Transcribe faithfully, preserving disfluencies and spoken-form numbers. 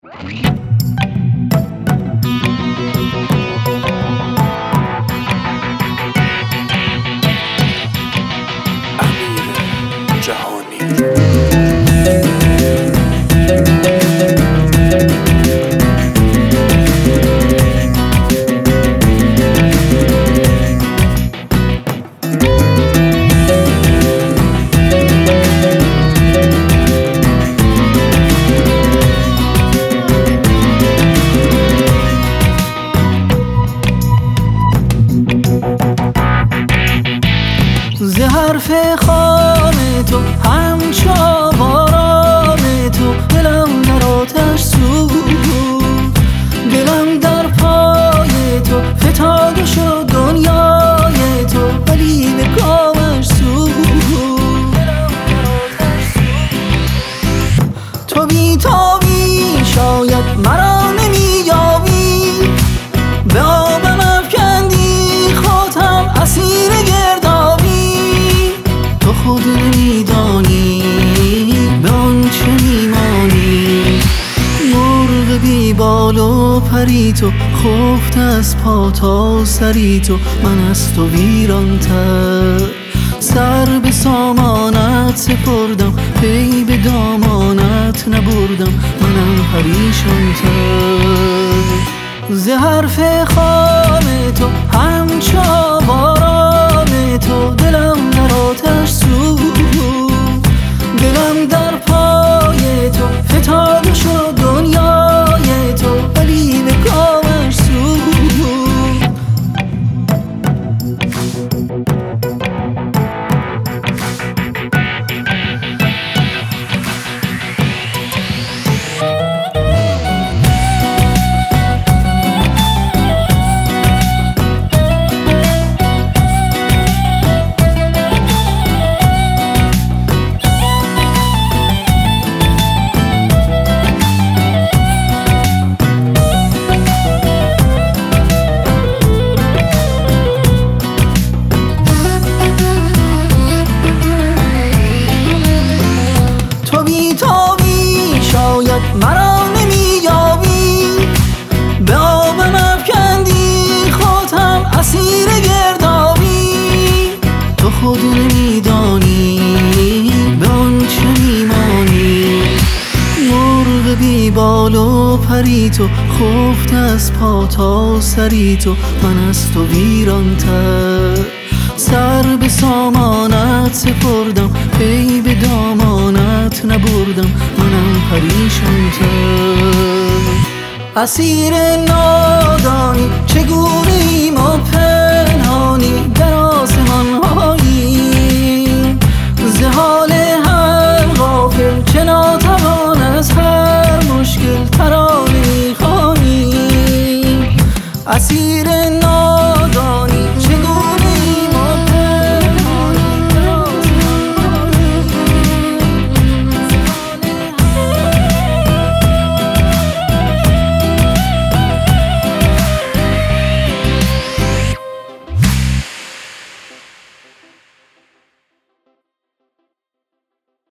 ز حرف خام تو همچو باران تو دلم در آتش سوخت، دلم در پای تو فتاده شد دنیای تو ولی به کامش سوخت. تو بی تابی شاید مرا نمییابی، به آبم افکندی خودم اسیر گردابی. تو خود نمیدانی به آنچه میمانی، مرغ بی بال و پری تو، خفته از پا تا سری تو. من از تو ویران‌تر سر به سامانت سپردم، پی به دامانت نبردم، منم پریشان‌تر. ز حرف خام تو همچو باران تو دلم در آتش سوخت، دلم در پای تو فتاده شد دنیای تو ولی به کامش سوخت. مرا نمییابی، به آبم افکندی خودم اسیر گردابی. تو خود نمیدانی به آنچه میمانی، مرغ بی بال و پری تو، خفته از پا تا سری تو. من از تو ویران‌تر سر به سامانت سپردم، پی به دامانت نبردم، منم پریشان‌تر. اسیر نادانی چگونه ایم و